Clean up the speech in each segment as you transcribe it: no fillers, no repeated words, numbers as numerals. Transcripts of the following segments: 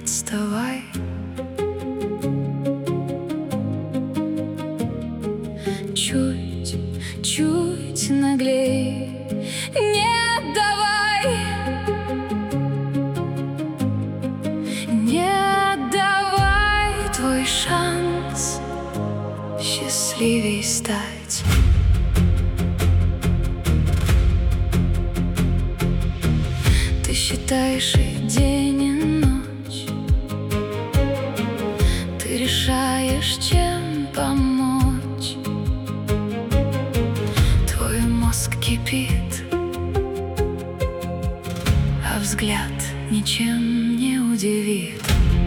отставай. Чуть наглей не отдавай, не отдавай твой шанс счастливей стать. Ты считаешь и день, и ночь, ты решаешь, чем помочь. Твой мозг кипит, а взгляд ничем не удивит.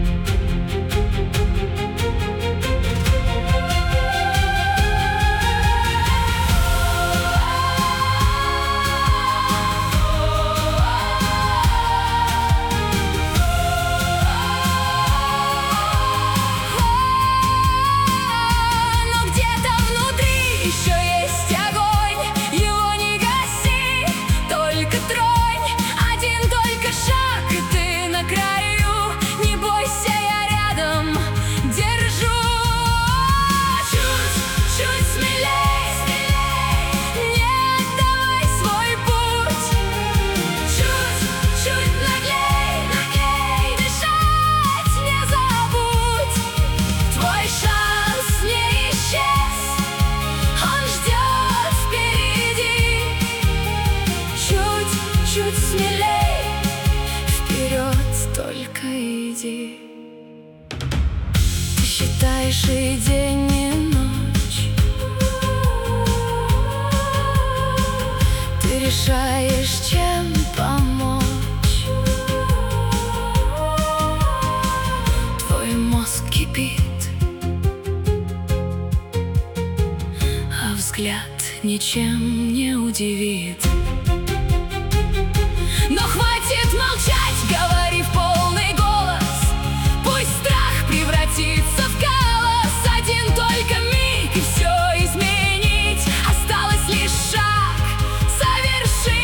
Чуть смелей, вперед только иди. Ты считаешь и день, и ночь, ты решаешь, чем помочь. Твой мозг кипит, а взгляд ничем не удивит. Но хватит молчать, говори в полный голос. Пусть страх превратится в хаос. Один только миг, и все изменить. Осталось лишь шаг совершить.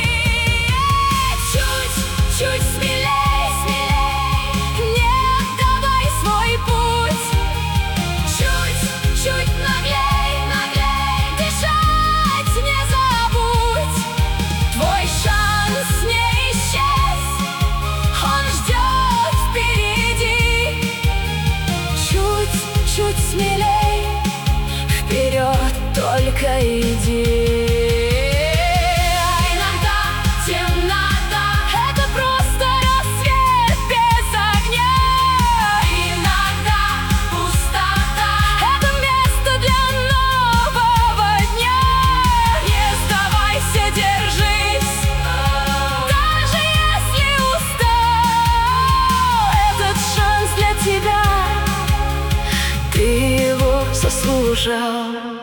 Чуть смелей, не отдавай свой путь. Чуть наглей, дышать не забудь. Твой шанс не смелей, вперед только иди. А иногда темнота — это просто рассвет без огня. Иногда пустота — это место для нового дня. Не сдавайся, держись, даже если устал. Этот шанс для тебя, ты его заслужил.